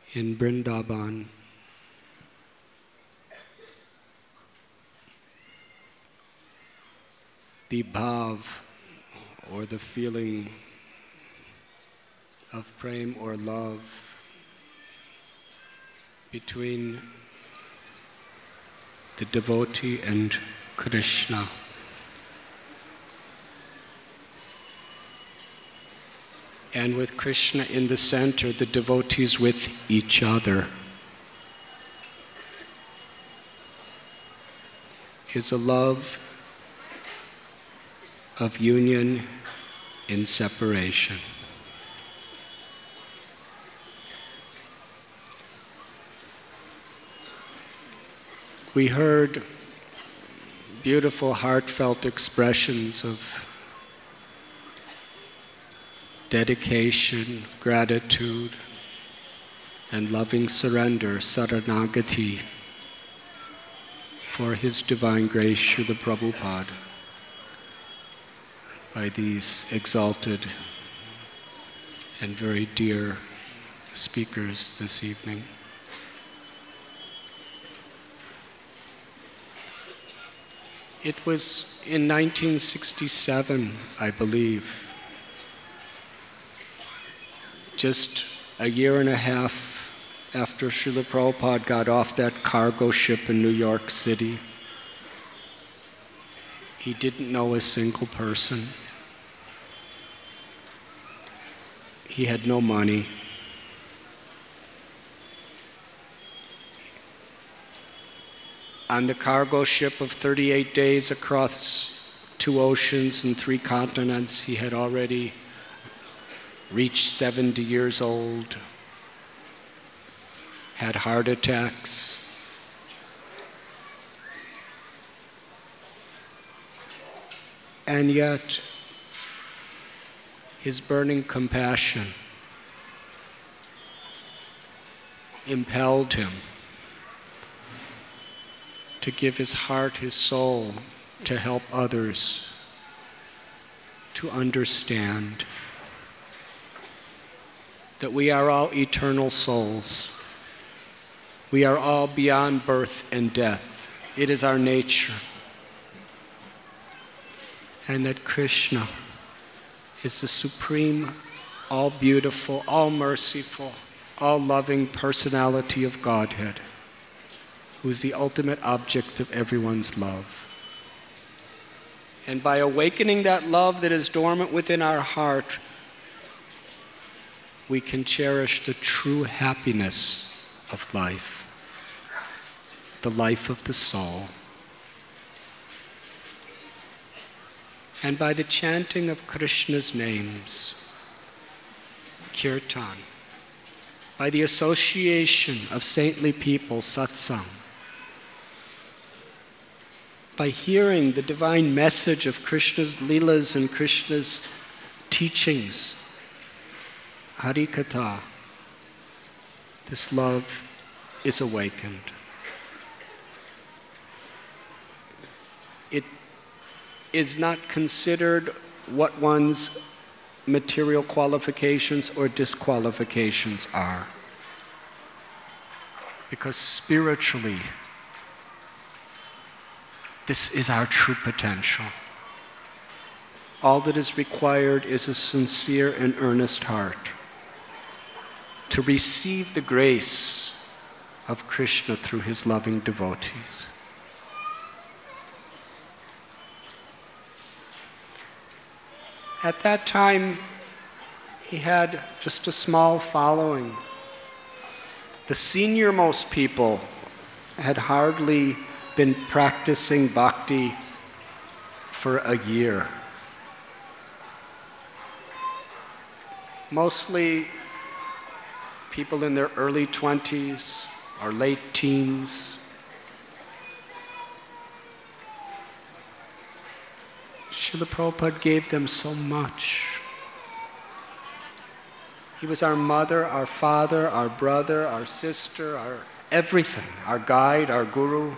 in Vrindavan. The bhav, or the feeling of prem or love between the devotee and Krishna. And with Krishna in the center, the devotees with each other, is a love of union in separation. We heard beautiful, heartfelt expressions of dedication, gratitude, and loving surrender, saranagati, for His Divine Grace, Srila Prabhupada, by these exalted and very dear speakers this evening. It was in 1967, I believe, just a year and a half after Srila Prabhupada got off that cargo ship in New York City. He didn't know a single person. He had no money. On the cargo ship of 38 days across 2 oceans and 3 continents, he had already reached 70 years old, had heart attacks, and yet his burning compassion impelled him to give his heart, his soul, to help others to understand that we are all eternal souls. We are all beyond birth and death. It is our nature. And that Krishna is the supreme, all beautiful, all merciful, all loving personality of Godhead, who is the ultimate object of everyone's love. And by awakening that love that is dormant within our heart, we can cherish the true happiness of life, the life of the soul. And by the chanting of Krishna's names, kirtan, by the association of saintly people, satsang, by hearing the divine message of Krishna's leelas and Krishna's teachings, Harikatha, this love is awakened. It is not considered what one's material qualifications or disqualifications are, because spiritually, this is our true potential. All that is required is a sincere and earnest heart to receive the grace of Krishna through His loving devotees. At that time, he had just a small following. The senior-most people had hardly been practicing bhakti for a year. Mostly people in their early 20s or late teens. Srila Prabhupada gave them so much. He was our mother, our father, our brother, our sister, our everything, our guide, our guru.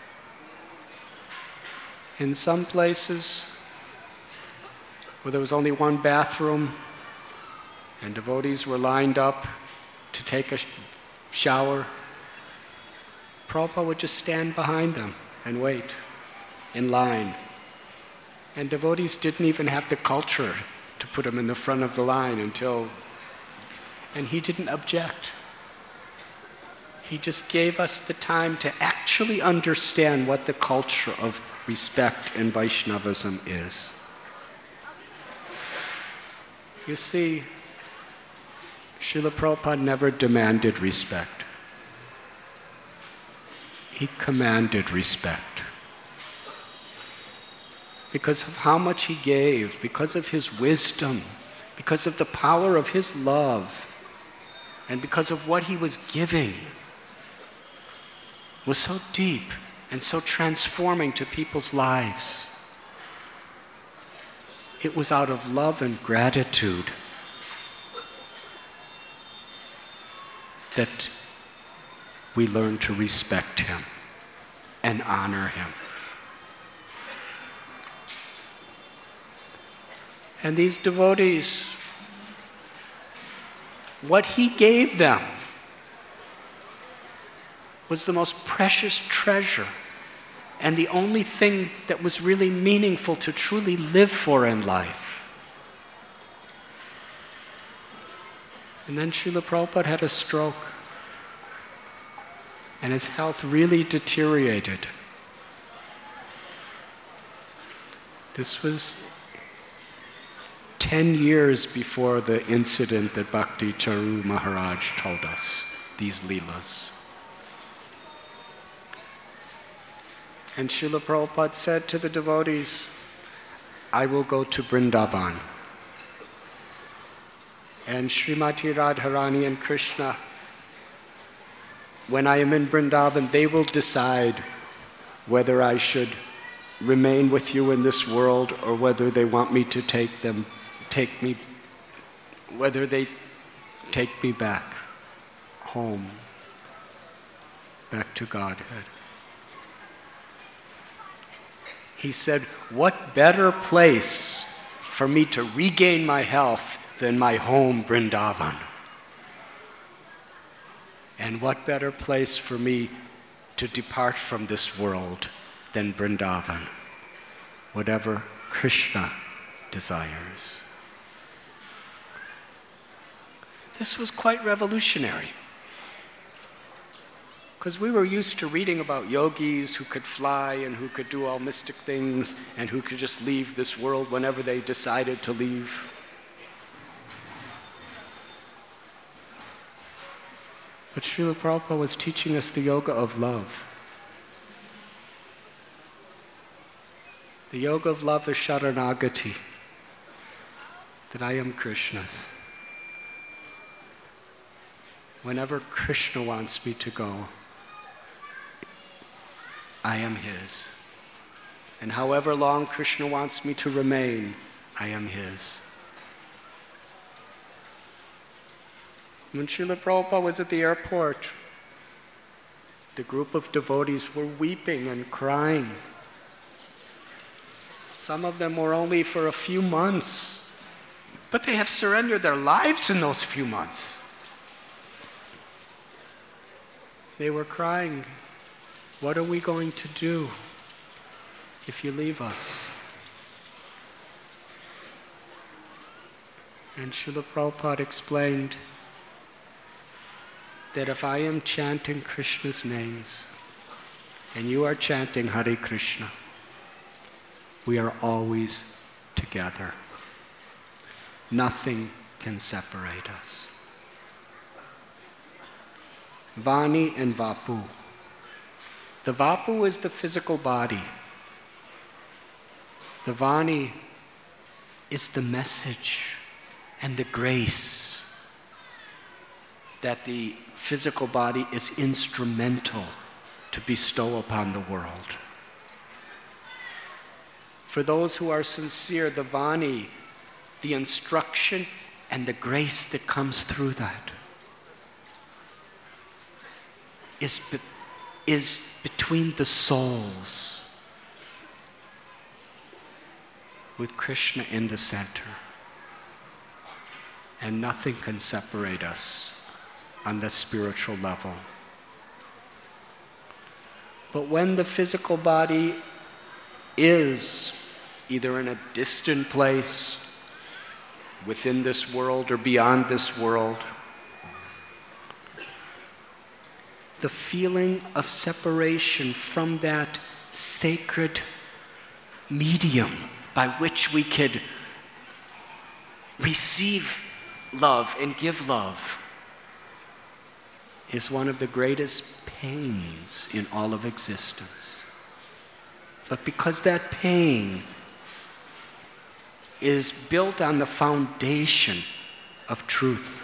In some places where there was only one bathroom and devotees were lined up to take shower, Prabhupada would just stand behind them and wait in line. And devotees didn't even have the culture to put him in the front of the line and he didn't object. He just gave us the time to actually understand what the culture of respect in Vaishnavism is. You see, Srila Prabhupada never demanded respect. He commanded respect. Because of how much he gave, because of his wisdom, because of the power of his love, and because of what he was giving, was so deep and so transforming to people's lives. It was out of love and gratitude that we learn to respect him and honor him. And these devotees, what he gave them was the most precious treasure and the only thing that was really meaningful to truly live for in life. And then Srila Prabhupada had a stroke, and his health really deteriorated. This was 10 years before the incident that Bhakti Charu Maharaj told us, these Leelas. And Srila Prabhupada said to the devotees, I will go to Vrindavan. And Srimati Radharani and Krishna, when I am in Vrindavan, they will decide whether I should remain with you in this world or whether they want me to whether they take me back home, back to Godhead. He said, what better place for me to regain my health than my home, Vrindavan? And what better place for me to depart from this world than Vrindavan? Whatever Krishna desires. This was quite revolutionary. Because we were used to reading about yogis who could fly and who could do all mystic things and who could just leave this world whenever they decided to leave. But Srila Prabhupada was teaching us the yoga of love. The yoga of love is Sharanagati, that I am Krishna's. Whenever Krishna wants me to go, I am his. And however long Krishna wants me to remain, I am his. When Srila Prabhupada was at the airport, the group of devotees were weeping and crying. Some of them were only for a few months, but they have surrendered their lives in those few months. They were crying, what are we going to do if you leave us? And Srila Prabhupada explained that if I am chanting Krishna's names and you are chanting Hare Krishna, we are always together. Nothing can separate us. Vani and Vapu. The Vapu is the physical body. The Vani is the message and the grace that the physical body is instrumental to bestow upon the world. For those who are sincere, the Vani, the instruction and the grace that comes through that is between the souls, with Krishna in the center. And nothing can separate us on the spiritual level. But when the physical body is either in a distant place, within this world or beyond this world, the feeling of separation from that sacred medium by which we could receive love and give love is one of the greatest pains in all of existence. But because that pain is built on the foundation of truth,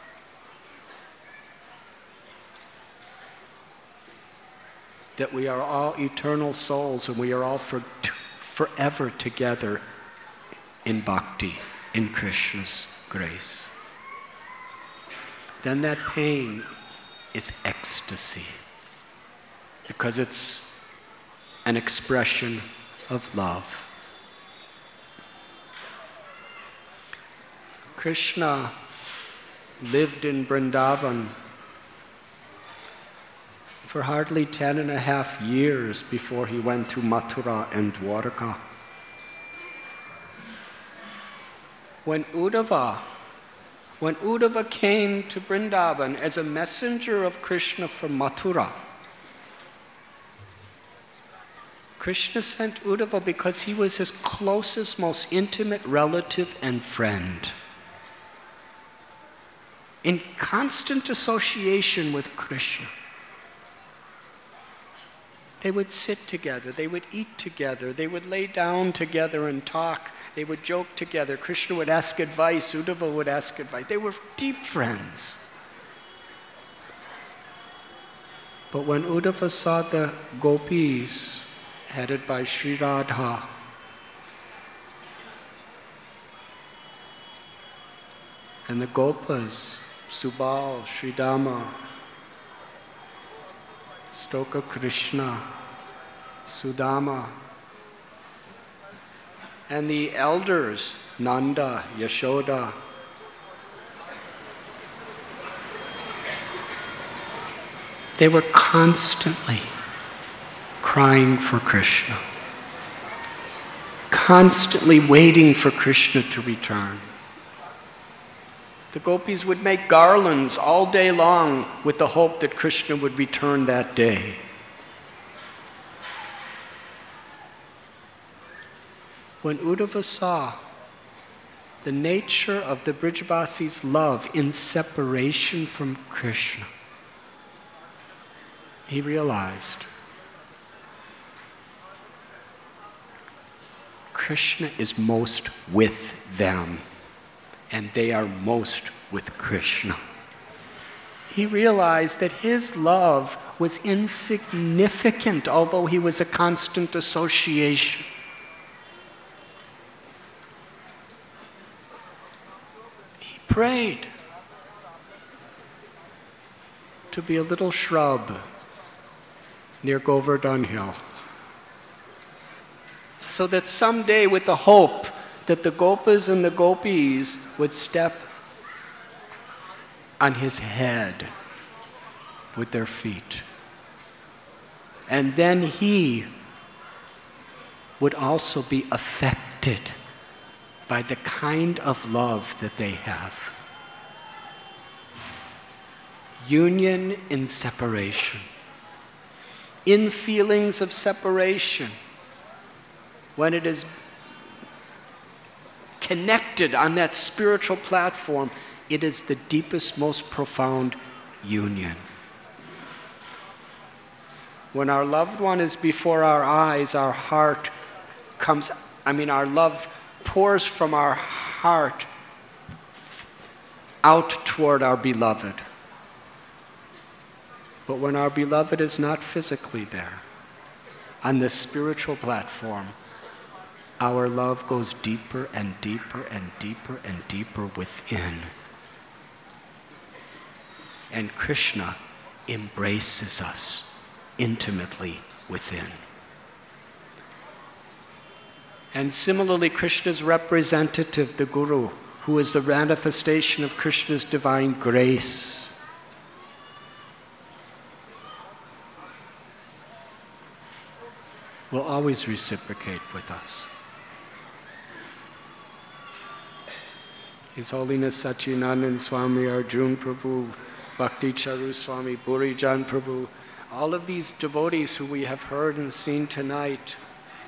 that we are all eternal souls and we are all forever together in bhakti, in Krishna's grace, then that pain is ecstasy, because it's an expression of love. Krishna lived in Vrindavan for hardly 10.5 years before he went to Mathura and Dwarka. When Uddhava came to Vrindavan as a messenger of Krishna from Mathura, Krishna sent Uddhava because he was his closest, most intimate relative and friend, in constant association with Krishna. They would sit together, they would eat together, they would lay down together and talk, they would joke together. Krishna would ask advice, Uddhava would ask advice. They were deep friends. But when Uddhava saw the gopis, headed by Sri Radha, and the gopas, Subal, Sridama, Stoka Krishna, Sudama, and the elders, Nanda, Yashoda, they were constantly crying for Krishna, constantly waiting for Krishna to return. The gopis would make garlands all day long with the hope that Krishna would return that day. When Uddhava saw the nature of the Brijavasi's love in separation from Krishna, he realized Krishna is most with them, and they are most with Krishna. He realized that his love was insignificant, although he was a constant association. He prayed to be a little shrub near Govardhan Hill, so that someday, with the hope that the gopas and the gopis would step on his head with their feet, and then he would also be affected by the kind of love that they have. Union in separation. In feelings of separation, when it is connected on that spiritual platform, it is the deepest, most profound union. When our loved one is before our eyes, our heart our love pours from our heart out toward our beloved. But when our beloved is not physically there, on the spiritual platform, our love goes deeper and deeper and deeper and deeper within. And Krishna embraces us intimately within. And similarly, Krishna's representative, the Guru, who is the manifestation of Krishna's divine grace, will always reciprocate with us. His Holiness Satchidananda Swami Arjun Prabhu, Bhakti Charu Swami, Burijan Prabhu, all of these devotees who we have heard and seen tonight,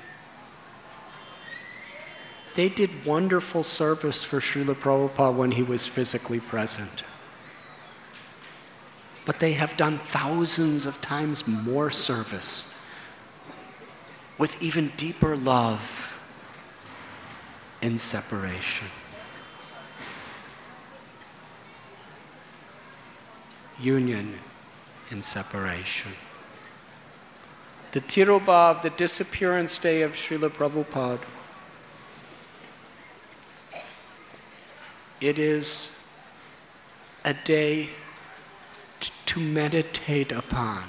they did wonderful service for Srila Prabhupada when he was physically present. But they have done thousands of times more service with even deeper love in separation. Union in separation. The Tirobhav, the disappearance day of Srila Prabhupada, it is a day to meditate upon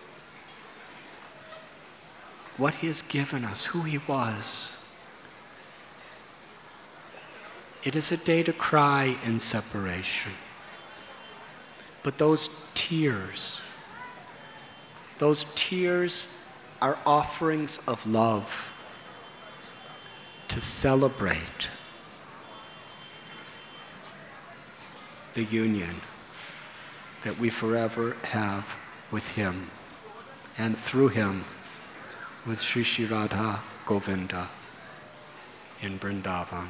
what he has given us, who he was. It is a day to cry in separation. But those tears are offerings of love to celebrate the union that we forever have with him and through him with Sri Sri Radha Govinda in Vrindavan.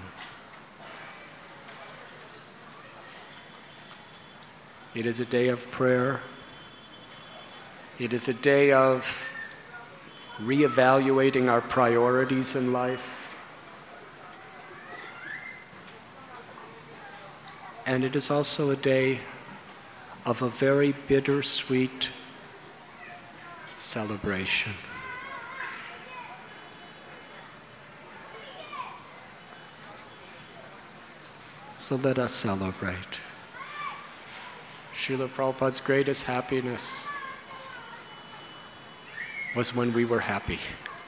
It is a day of prayer. It is a day of reevaluating our priorities in life. And it is also a day of a very bittersweet celebration. So let us celebrate. Srila Prabhupada's greatest happiness was when we were happy,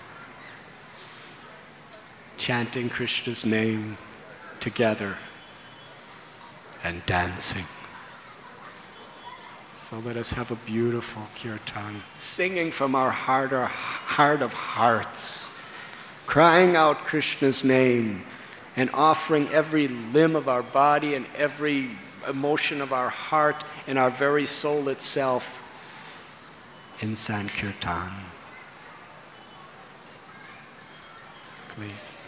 chanting Krishna's name together and dancing. So let us have a beautiful kirtan, singing from our heart of hearts, crying out Krishna's name and offering every limb of our body and every emotion of our heart and our very soul itself in Sankirtan. Please.